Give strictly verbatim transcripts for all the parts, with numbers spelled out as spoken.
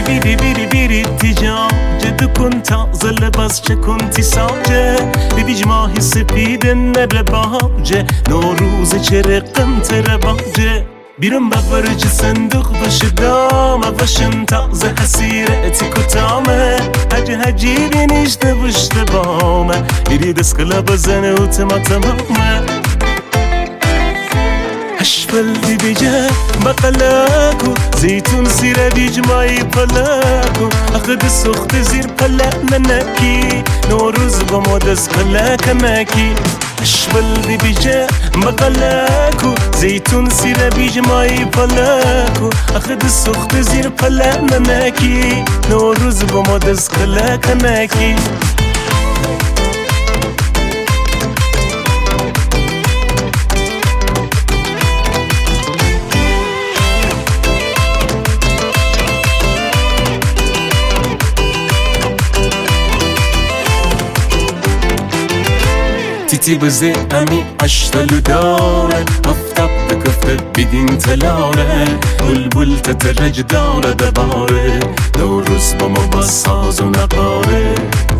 بیری بیری بیری بیری تیجا جدو کن تازه لباس چه کنتی ساجه بیبیج ماهی سپیده نره باجه نوروز چه رقم تره باجه بیرون ببرج صندوق باشه دامه باشم تازه حسیره تی کتامه هجی هجی بینیشته بشته بامه بیری دسکلا بزنه و تما تمامه اشبل دی بیجه بقلاکو زیتون زیر بیج مایی پلاکو اخد سخت زیر پلا ننکی نوروز با ما دست پلاک نکی اشبل دی بیجه بقلاکو زیتون زیر بیج مایی پلاکو اخد سخت زیر پلا ننکی نوروز با ما دست پلاک نکی تیتی بزه امی اشتلو داره افتاب بکفته بیدین تلاره بلبل تترج داره دباره نوروز با ما با ساز و نقاره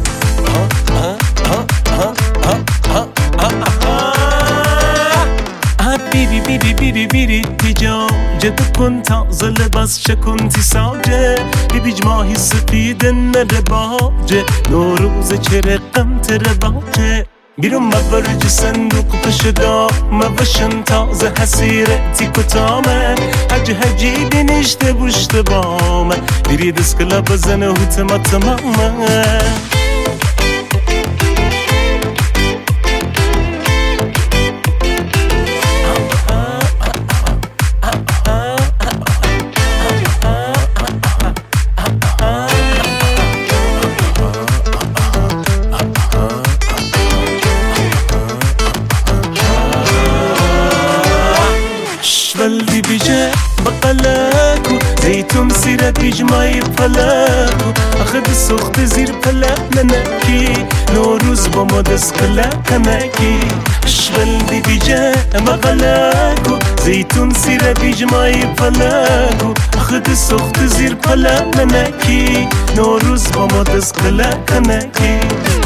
بیری بیری بیری بیری تیجا جدو کن تازه لباس چه کنتی ساجه بیبیج ماهی سپیده نره باجه نوروز چه رقم تره باجه بیرون مبرج صندوق پشه دامه باشن تازه حسیره تی کتامه هجی هجی بینیشته بوشته بامه بیری دسکلا بزنه و تما تمامه بلدی بیجه بقلاکو زیتون زیر بیج مایی پلاکو اخد سخت زیر پلا ننکی نوروز با ما دست کلاک نکی بلدی بیجه بقلاکو زیتون زیر بیج مایی پلاکو اخد سخت زیر پلا ننکی نوروز با ما دست کلاک نکی